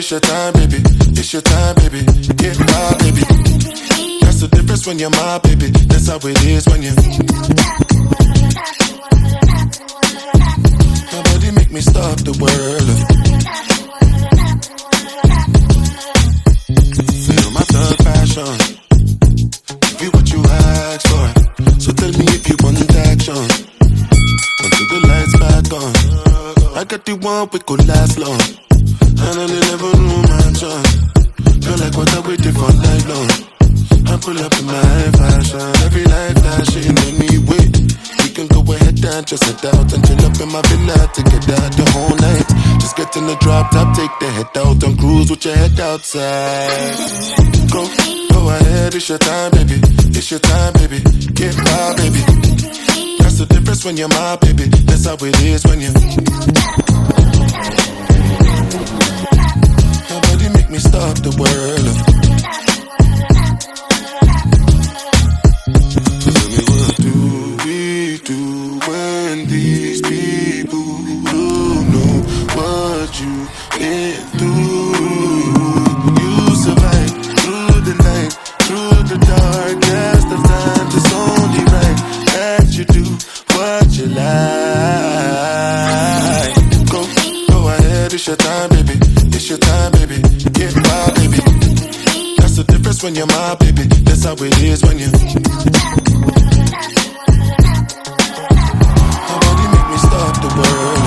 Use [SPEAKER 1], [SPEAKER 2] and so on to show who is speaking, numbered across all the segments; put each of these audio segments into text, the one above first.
[SPEAKER 1] it's your time, baby. It's your time, baby. Get wild, baby. That's the difference when you're my baby. That's how it is when you. Nobody make me stop the world. Feel my thug passion. Give you what you ask for. So tell me if you want action. Until the lights back on. I got the one we could last long. And I never knew my chance. Feel like what I waited for night long. I pull up in my fashion. Every night flashing anyway. We can go ahead and just head out and chill up in my villa to get out the whole night. Just get in the drop top, take the head out and cruise with your head outside. Go ahead, it's your time, baby. It's your time, baby. Get wild, baby. That's the difference when you're my baby. That's how it is when you. Nobody make me stop the world. So tell me, what do we do when these people don't know what you've been through? You survive through the night, through the darkest of times. It's only right that you do what you like. Go ahead, it's your time, baby. It's your time, baby. Get wild, baby. That's the difference when you're my baby. That's how it is when you. Nobody make me stop the world.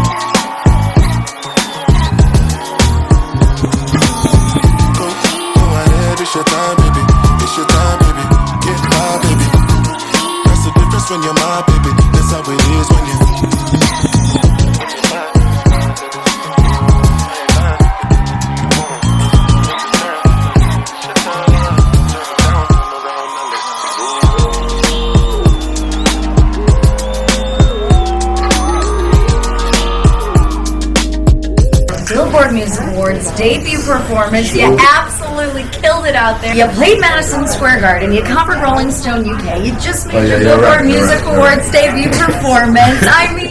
[SPEAKER 1] Go ahead, it's your time, baby. It's your time, baby. Get wild, baby. That's the difference when you're my baby. That's how it is when you.
[SPEAKER 2] Billboard Music Awards debut performance. You absolutely killed it out there. You played Madison Square Garden. You covered Rolling Stone UK. You just made your Billboard Music Awards debut performance. I mean,